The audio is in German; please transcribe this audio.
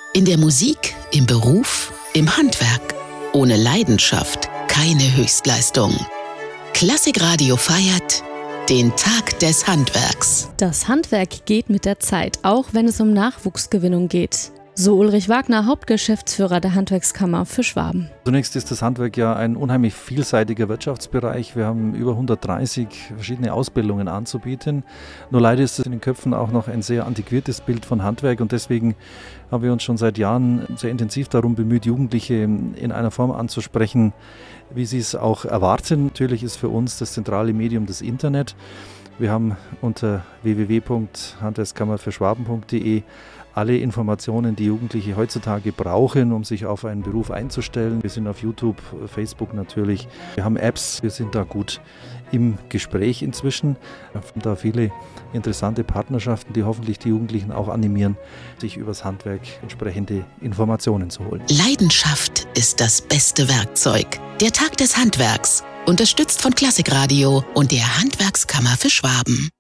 In der Musik, im Beruf, im Handwerk. Ohne Leidenschaft keine Höchstleistung. Klassikradio feiert den Tag des Handwerks. Das Handwerk geht mit der Zeit, auch wenn es um Nachwuchsgewinnung geht. So Ulrich Wagner, Hauptgeschäftsführer der Handwerkskammer für Schwaben. Zunächst ist das Handwerk ja ein unheimlich vielseitiger Wirtschaftsbereich. Wir haben über 130 verschiedene Ausbildungen anzubieten. Nur leider ist es in den Köpfen auch noch ein sehr antiquiertes Bild von Handwerk und deswegen haben wir uns schon seit Jahren sehr intensiv darum bemüht, Jugendliche in einer Form anzusprechen, wie sie es auch erwarten. Natürlich ist für uns das zentrale Medium das Internet. Wir haben unter www.handwerkskammerfürschwaben.de alle Informationen, die Jugendliche heutzutage brauchen, um sich auf einen Beruf einzustellen. Wir sind auf YouTube, Facebook natürlich. Wir haben Apps, wir sind da gut im Gespräch inzwischen. Wir haben da viele interessante Partnerschaften, die hoffentlich die Jugendlichen auch animieren, sich übers Handwerk entsprechende Informationen zu holen. Leidenschaft ist das beste Werkzeug. Der Tag des Handwerks, unterstützt von Klassikradio und der Handwerkskammer für Schwaben.